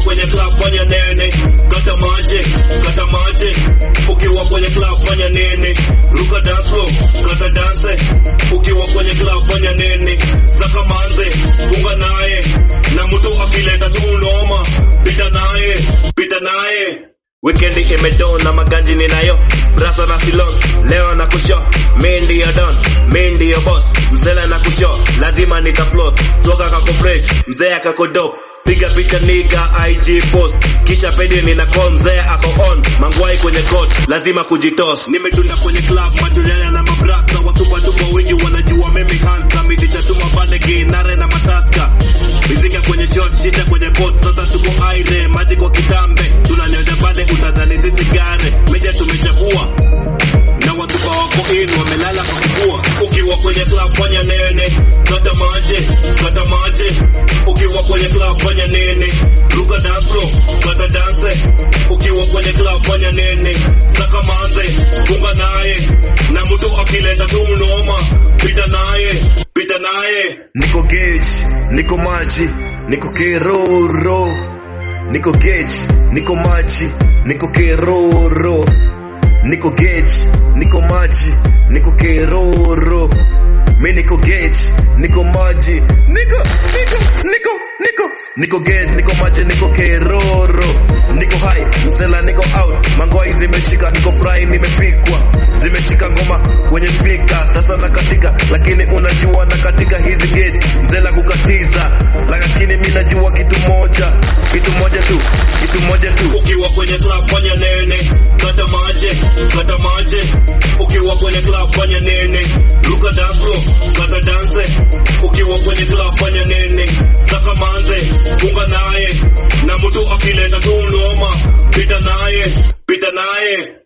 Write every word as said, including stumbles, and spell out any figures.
kwenye club fanya nene, kata maje, kata maje. Ukiwa kwenye club fanya nene, ruka dance floor, kata dance. Ukiwa kwenye club fanya nene, saka manze, funga naye. Na mtu akileta tu noma, pita naye, pita naye. Weekendi imedona maganji ninayo, brasa na silon, leo na kusho. Mi ndiyo don, mi ndiyo boss, mzela na kusho, lazima nitaplot. Tuoga kako fresh, mzea kako dope. Piga picha niga I G post, kisha pedi nina call mzee ako on. Mangwai kwenye court, lazima kujitos. Nimetunda kwenye club, majuriana na mabrasa. Watupa tupo wingi wanajua mimi hansa. Midisha tuma bane ginare na mataska. Mizinga kwenye shot, shida kwenye pot. Sasa tuko aire, maji kwa kitambe. Tunanyoja bane utadhani sisi gare. Meja tumechagua na watupa wako in, wamelala kwa kukua. Ukiwa kwenye club fanya nene, kata maje, kata maje. Ukiwa kwenye club fanya nene, ruka dance floor, kata dance. Ukiwa kwenye club fanya nene, saka manze, funga naye. Na mtu akileta tu noma, pita naye, pita naye. Niko gauge, niko maji, niko keroro. Niko gauge, niko maji, niko keroro. Niko gauge, niko maji, niko keroro. Mi niko gauge, niko maji, niko, niko, niko, niko. Niko gauge, niko maji, niko keroro. Niko high, msela niko out. Mangwai zimeshika, niko fry, nimepikwa. Zimeshika ngoma kwenye speaker, sasa nakatika. Lakini unajua nakatika hizi gauge, mzela kukatiza. Lakini mi najua kitu moja, kitu moja tu, kitu moja tu. Ukiwa kwenye club fanya nene, kata maje, kata maje. Ukiwa kwenye club fanya nene, ruka dance floor, kata dance. Ukiwa kwenye club fanya nene, saka manze, funga naye. Na mtu akileta tu noma, pita naye, pita naye.